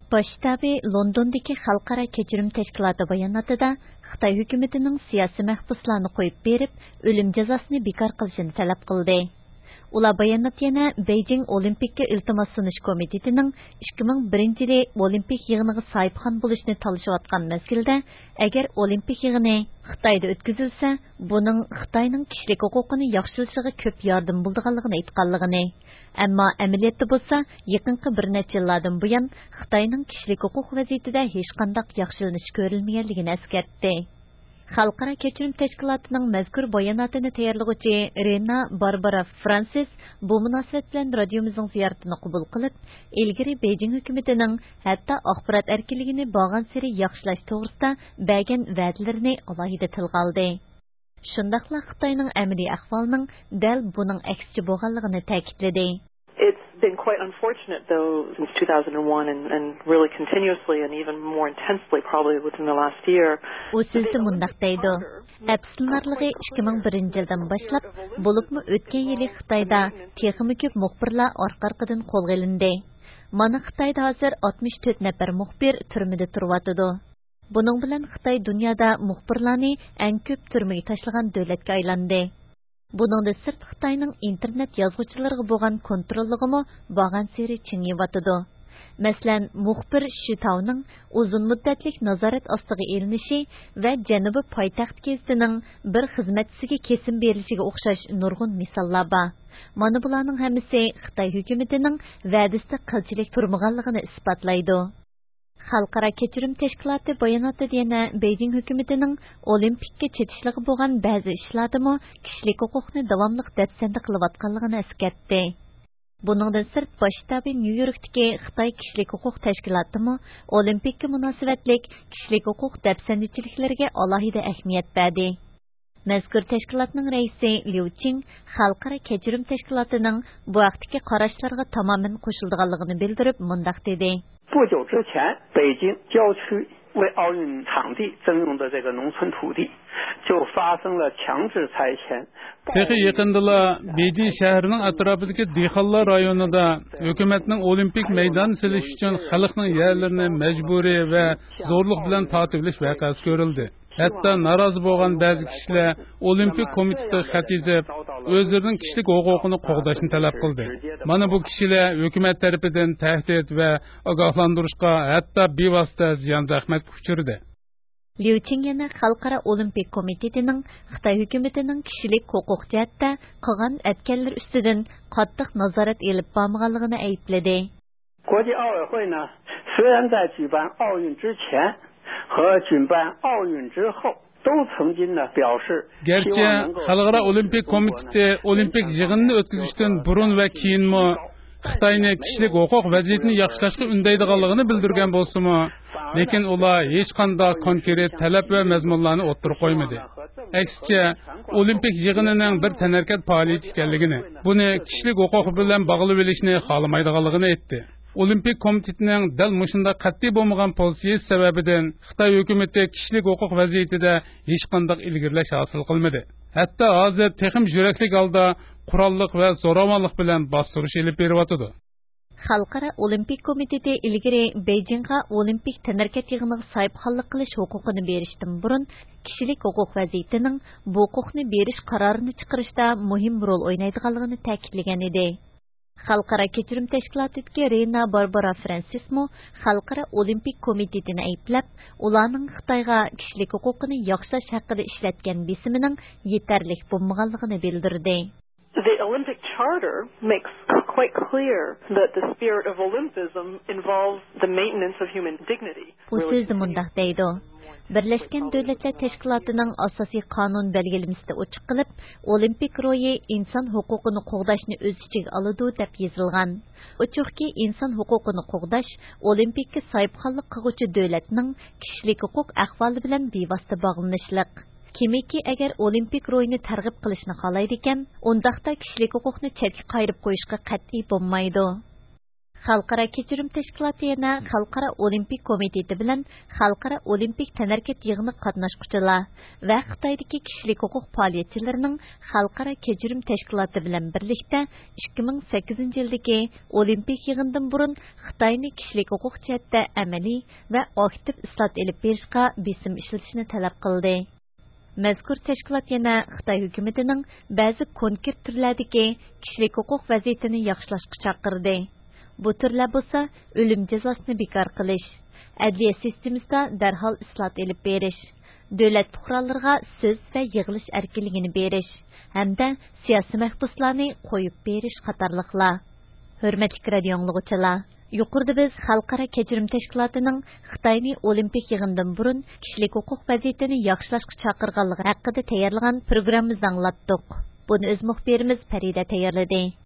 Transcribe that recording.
Bosh shtabi Londondagi xalqaro kechirim tashkiloti bayonotida Xitoy hukumatining siyosiy mahbuslarni qo'yib berib, o'lim jazosini bekor qilishini talab qildi. Ular bayonot yana Beijing Olimpikka iltimos sunish komitetining 2001-yili Olimpik yig'iniga sahibxon bo'lishni talashayotgan mezgilda, agar Olimpik yig'ini Xitoyda o'tkazilsa, buning Xitoyning kishilik huquqini yaxshilashiga ko'p yordam bo'lganligini aytganligini, ammo amaliyotda bo'lsa, yaqinqi bir necha yillardan buyon Xitoyning kishilik huquq vaziyatida hech qanday yaxshilanish ko'rilmaganligini eskartdi. Xalqaro kechirim tashkilotining mazkur bayonotini tayyorlovchi Rena Barbara Francis bu munosabat bilan radiomizning ziyoratini qabul qilib, ilgari Beijing hukumatining hatto axborot erkinligini borgan sari yaxshilash to'g'risida bergan va'dalarini alohida tilga oldi. Shundaqla Xitoyning amaliy ahvolining dal buning aksicha bo'lganligini ta'kidladi. It's been quite unfortunate, though, since 2001 and really continuously and even more intensely probably within the last year. U sizde mundaq deydi. Əpsınlarlığı 2001-yildan başlap, bulupmu ötken yili Xitayda texmi köp muxbirlar arqa-arqadan qo'lga olindi. Mana Xitayda hozir 64 nafar muxbir turmada turwatıdı. Bunun bilan Xitoy dunyoda muxbirlarni eng ko'p turmaga tashlagan davlatga aylandi. Buningda sirt Xitoyning internet yozuvchilariga bo'lgan kontrolligimi borgan sari chingiyotidi. Masalan, muxbir Shitauning uzun muddatlik nazorat ostiga elinishi va Janubi poytaxt gezitining bir xizmatchisiga kesim berilishiga o'xshash nurg'un misollar bor. Mana bularning hammasi Xitoy hukumatining va'dasida qilchilik turmaganligini isbotlaydi. Xalqaro kechirim tashkiloti bayonotida yana Beijing hukumatining Olimpikka chetishligi bo'lgan ba'zi ishlardimi kishilik huquqni davomli dafsanda qilayotganligini eskartdi. Buningdan sirt bosh shtabi Nyu-Yorkdagi Xitoy kishilik huquq tashkilotimi Olimpikka munosabatlik kishilik huquq dafsandichiliklariga alohida ahamiyat berdi. Mazkur tashkilotning raisi Liu Qing xalqaro kechirim tashkilotining bu vaqtdagi qarashlarga tamoman qo'shilganligini bildirib, mundaq dedi. 不久之前，北京郊区为奥运场地征用的这个农村土地，就发生了强制拆迁。 Peki yakındılar Beijing şehrinin atrafındaki Dixanlar rayonunda hükümetinin olimpik meydan siliş için halkının yerlerini mecburi ve zorluk bilen tatiliş vakası görüldü. Hatta narazı bo'lgan ba'zi kishilar Olimpik komiteti xat yozib, o'zlarining kishilik huquqini qo'g'dashni talab qildi. Mana bu kishilar hukumat tarafidan tahdid va ogohlantirishga, hatto bevosita ziyon zahmatga uchirdi. Liu Qing yana Xalqaro Olimpik komitetining Xitoy hukumatining kishilik huquq jihatda qilgan atkanlar ustidan qattiq nazorat elib bormaganligini aybladi. 国际奥委会呢，虽然在举办奥运之前 和举办奥运之后都曾经呢表示 Gerçi Xalqaro Olimpik komiteti Olimpik yig'inini o'tkazishdan burun va keyinmi Xitoyning kishilik huquq vaziyatini yaxshilashga undaydiganligini bildirgan bo'lsa-mu, lekin ular hech qanday konkret talab va mazmunlarni o'ttirib qo'ymadi. Aksicha, Olimpik yig'inining bir tanarkat faoliyat ekanligini, buni kishilik huquq bilan bog'lab olishni xohlamaydiganligini aytdi. Olimpik komitetining dal mushunda qat'iy bo'lmagan pozitsiyasi sababidan Xitoy hukumati kishilik huquq vaziyatida hech qanday ilgirlash hosil qilmadi. Hatto hozir texim yuraklik holda qurolliq va zo'ravonlik bilan bostirish elib beryapti. Xalqaro Olimpik komiteti ilgari Beijingga Olimpik tanarkat yig'iniga sahibxonlik qilish huquqini berishdan burun kishilik huquq vaziyatining bu huquqni berish qarorini chiqarishda muhim rol o'ynaydiganligini ta'kidlagan edi. Xalqaro kechirim tashkilotidagi Rena Barbara Francis mo Xalqaro Olimpik komitetini ayblab, ularning Xitoyga kishilik huquqini yaxshilash haqida ishlatgan bisimining yetarli bo'lmaganligini bildirdi. The Olympic Charter makes quite clear that the spirit of Olympism involves the maintenance of human dignity. Bu so'zni mundaq deydi. Birleşken Devletler Teşkilatı'nın asasi kanun belgelemesinde uçuk kılıp, Olimpik royu insan hukukunu qoğdaşını öz içine alıdı dep yazılgan. Uçuk ki insan hukukunu qoğdaş, Olimpik'e sahipxonlik qilguvchi devletning kishilik hukuk ahvoli bilan bevosita bog'lanishliq. Kimiki agar Olimpik ro'yini targ'ib qilishni xohlaydi ekan, undaqda kishilik huquqni chetga qayirib qo'yishga qat'iy bo'lmaydi. Xalqaro kechirim tashkiloti yana Xalqaro Olimpik komiteti bilan Xalqaro Olimpik tanarkat yig'ini qatnashquchilar va Xitoydagi kishilik huquq faoliyatchilarining Xalqaro kechirim tashkiloti bilan birlikda 2008 yildagi Olimpik yig'indan burun Xitoyni kishilik huquq jihatda amaliy va aktiv islohot elib berishga besim ishlatishni talab qildi. Mazkur tashkilot yana Xitoy hukumatining ba'zi konkret turlardagi kishilik huquq vaziyatini yaxshilashga chaqirdi. Bu turlar bo'lsa, o'lim jazosini bekor qilish, adliya sistemasida darhol islohot elib berish, davlat fuqarolariga so'z va yig'ilish erkinligini berish hamda siyosiy mahbuslarni qo'yib berish qatorliqlar. Hurmatli radio anglovchilar, yuqorida biz Xalqaro kechirim tashkilotining Xitoyni Olimpik yig'indan burun kishilik huquq vaziyatini yaxshilashga chaqirganligi haqida tayyorlagan programmamizni anglatdik. Buni o'z muxbirimiz Farida tayyorladi.